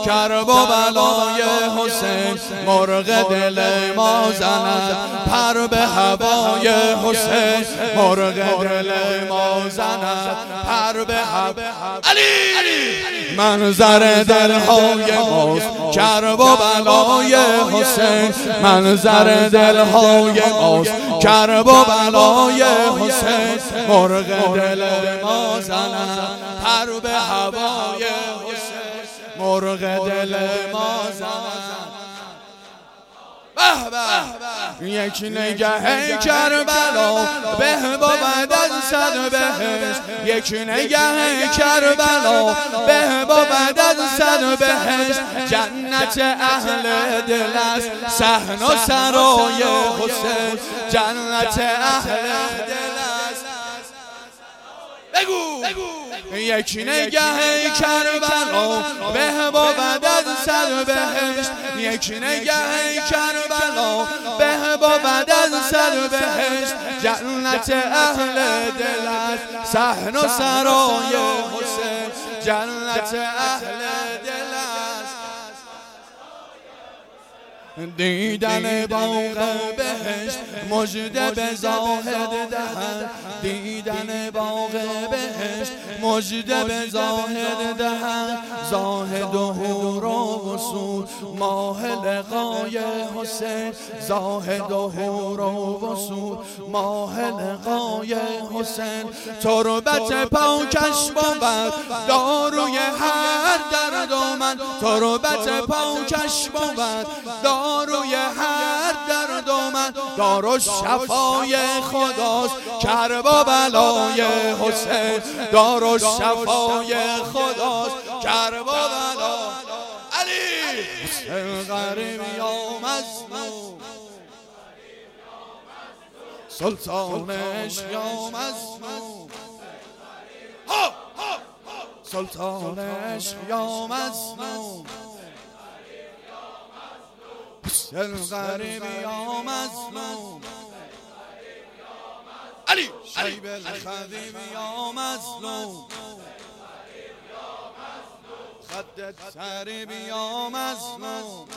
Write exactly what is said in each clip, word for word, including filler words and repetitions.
کرب و بلای حسین مرغ دل ما زند، پر به هوای حسین مرغ دل ما زند، پر به هوای علی منظر دلهای ماست کرب و بلای حسین، منظر دلهای ماست کرب و بلای حسین مرغ دل ما زند، پر به هوای حسین مرغ دل ما زند. یک نگه کربلا به با بعد از صد بهشت، یک نگه کربلا به با بعد از صد بهشت، جنت اهل دل است صحن و سرای حسین، جنت اهل دل است. بگو یک نگه کربلا به با بعد از صد بهشت، یک نگه کربلا به با بعد از صد بهشت، جنت اهل دل است صحن و سرای حسین، جنت اهل دل است. دیدن باغ بهشت مژده به زاهد دهد، دیدن باغ بهشت مژده به زاهد دهد، زاهد و حور و وصول ماه لقای حسین، زاهد و حور و وصول ماه لقای حسین، تربت پاکش بود داروی هر درد و من، تربت پاکش بود داروی هر درد و من، دارو شفای خداست کرب و بلای حسین، دارو شفای خداست کرب و بلا علی حسین غریب یا مظلوم، سلطان عشق یا مظلوم، سلطان عشق یا مظلوم، حسین غریب یا مظلوم، علی شیب الخدیب یا مظلوم، خدت غریب یا مظلوم،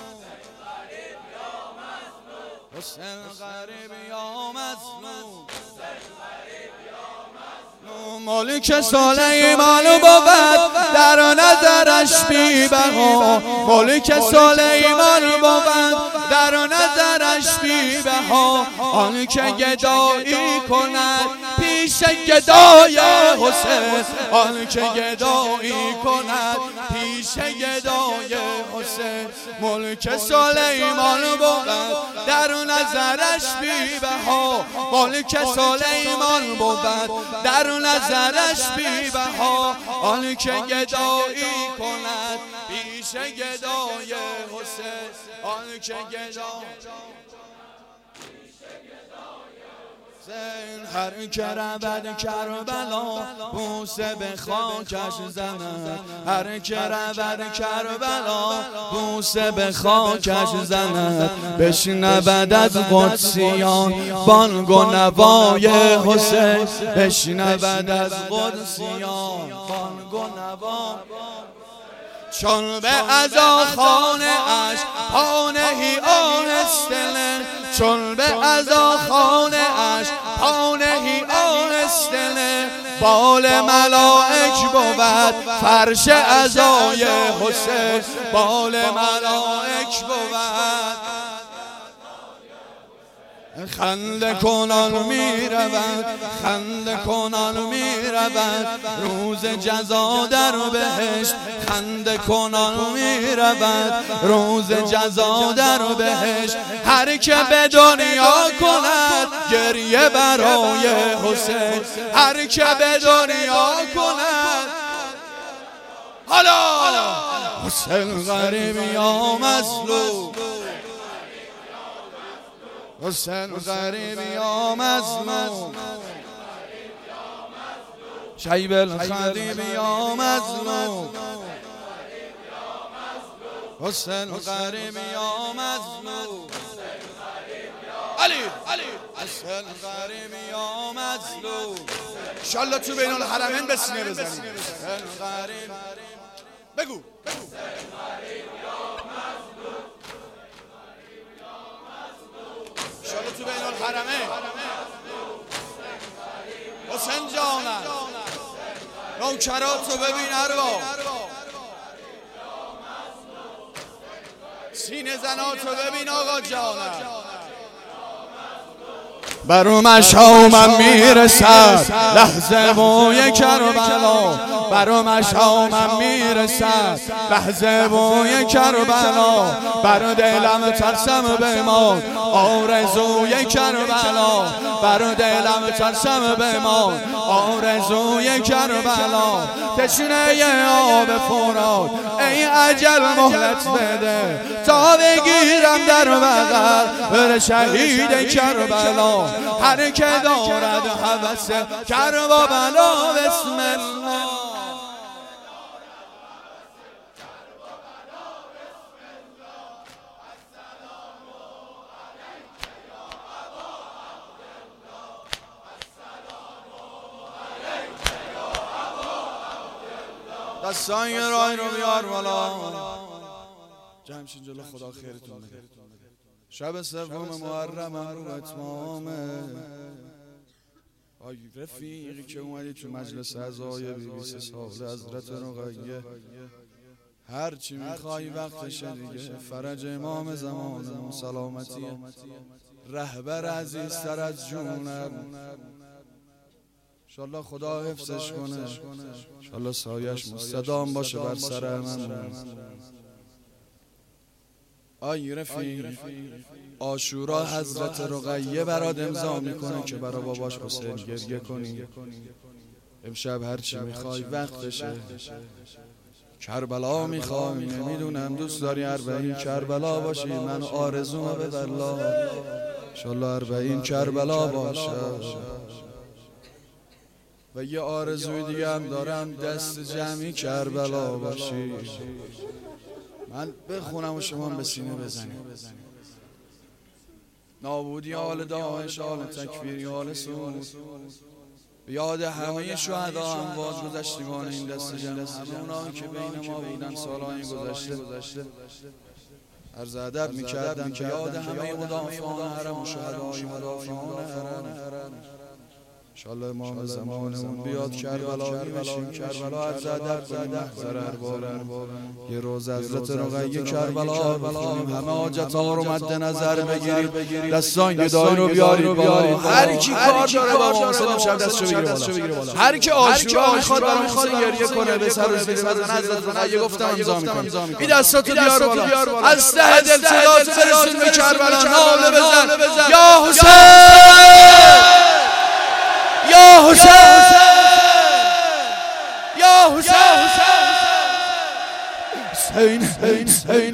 حسین غریب یا مظلوم، ملک سلیمان بود در نظرش بی بها، ملک سلیمان بود در نظرش بی بها، آنکه گدایی کند پیش گدای حسین، آنکه گدایی کند پیش گدای حسین، ملک سلیمان بود در نظرش بی بها، ملک سلیمان بود در نظرش بی بها، آنکه گدایی کند پیش گدای حسین، آنکه گدایی هر که رود کربلا بوسه به خاکش زند، هر که رود کربلا بوسه به خاکش زند، بشنود از قدسیان بانگ و نوای حسین، بشنود از قدسیان بانگ و نوای، چون به عزا خانه اش پانهی آهسته، چون به عزا خانه اش پانهی آهسته، بال ملائک بود فرش عزای حسین، بال ملائک بود خنده کنان می رود، خنده کنان می رود روز جزا در بهشت، خنده کنان می رود روز جزا در بهشت، هر که به دنیا کند گریه برای حسین، هر که به دنیا کند حالا حسین غریب یا مظلوم، حسین غریب یا مظلوم، شیب الخدیب یا مظلوم، حسین غریب یا مظلوم، علی حسین غریب یا مظلوم، انشالله تو بین الحرمین بسینه بزنیم. بگو بگو نوکرات رو ببین ارباب، سینه زنات رو ببین آقا جانم. برو مشامم میرسد لحظه بوی کربلا، برو مشامم میرسد لحظه بوی کربلا، برو دلم ترسم بمان آرزوی کربلا، برو دلم ترسم بمان آرزوی کربلا. تشنه آب فرات ای اجل مهلت بده تا بگیرم در بغل بر شهید کربلا. هر که دارد هوس کربلا بسم الله. دستان یه رای رو بیار بالا. جمشین جلو خدا خیرتون بده. شب سوم محرم رو اتمامه. آی رفیقی که اومدی تو مجلس عزای بیست سال حضرت رقیه، هر چی میخوای وقتشه دیگه. فرج امام زمانمون سلامتیه، رهبر عزیزتر از جونم. انشالله خدا حفظش کنه، انشالله سایش مستدام باشه بر سر من. آی رفیق عاشورا حضرت رقیه برات امضا میکنه که برا باباش حسین گریه کنی. امشب هرچی میخوای وقتشه. کربلا میخوای، نمیدونم دوست داری اربعین کربلا باشی، من آرزومه به والله انشالله اربعین کربلا باشه. و یه آرزوی دیگه هم دارم، دست جمعی کربلا باشی. من بخونم و شما به سینه بزنیم. نابودی آل داعش، آل تکفیر، آل سود، یاد همه شهدا اموات گذشتگان این دست جمع، همه اونایی که بین ما بودن سالهای گذشته. عرض ادب میکردم که یاد همه مدافعان حرم و شهدای مدافعان حرم انشالله امام زمانمون بیاد کربلا میشیم. کربلا عرض ادب کنیم محضر ارباب، یه روز حضرت رقیه کربلا بخونیم، همه حاجت‌ها رو مد نظر بگیرید. دستان گدایی رو بیارید بالا. هر کی کار داره با حسین امشب دستشو بگیره بالا. هر کی عاشورا میخواد برای حسین گریه کنه به سر و زیر بزن حضرت رقیه گفتم امضا میکنم. این دستاتو بیار بالا، از ته دل صدات برسون به کربلا، ناله بزن یا حسین یا حسین یا حسین.